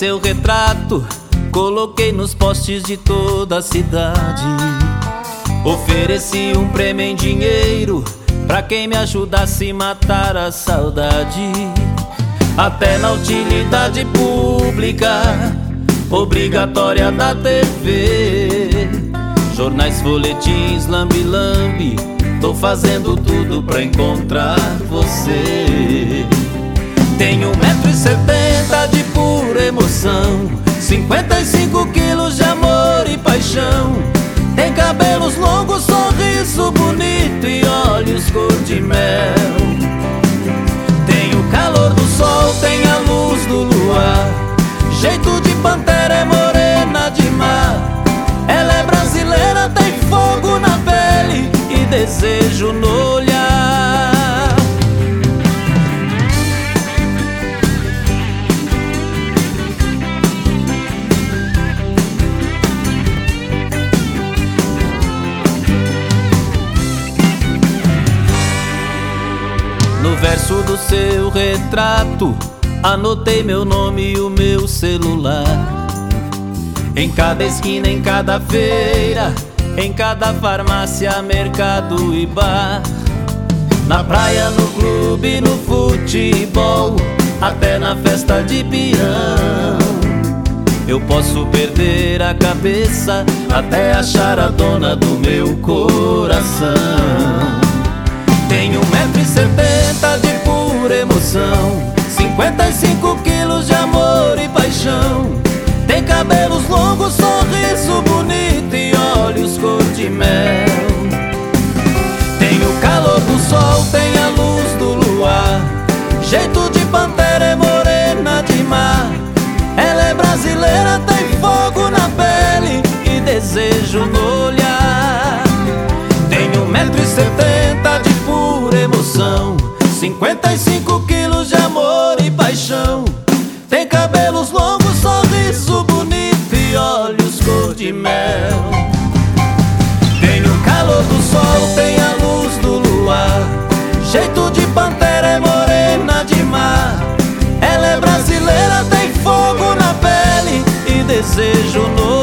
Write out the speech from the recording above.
seu retrato coloquei nos postes de toda a cidade. Ofereci um prêmio em dinheiro pra quem me ajudasse a matar a saudade. Até na utilidade pública obrigatória da TV, jornais, folhetins, lambe-lambe, tô fazendo tudo pra encontrar você. Tenho 1,70 m de pura emoção, 55 quilos de amor e paixão. Tem cabelos longos, sorriso bonito e olhos cor de mel. Tem o calor do sol, tem a luz do luar, jeito de pantera, é morena de mar. Ela é brasileira, tem fogo na pele e desejo no olhar. No verso do seu retrato anotei meu nome e o meu celular. Em cada esquina, em cada feira, em cada farmácia, mercado e bar, na praia, no clube, no futebol, até na festa de peão. Eu posso perder a cabeça até achar a dona do meu coração. Tenho 1,70 m de pura emoção, 55 quilos de amor e paixão. Tem cabelos longos, sorriso bonito e olhos cor de mel. Tem o calor do sol, tem a luz do luar, jeito de pantera, é morena de mar. Ela é brasileira, tem fogo na pele e desejo no olhar. Tenho 1,70 m de pura emoção, 55 quilos de amor e paixão. Tem cabelos longos, sorriso bonito e olhos cor de mel. Tem o calor do sol, tem a luz do luar, jeito de pantera, é morena de mar. Ela é brasileira, tem fogo na pele e desejo no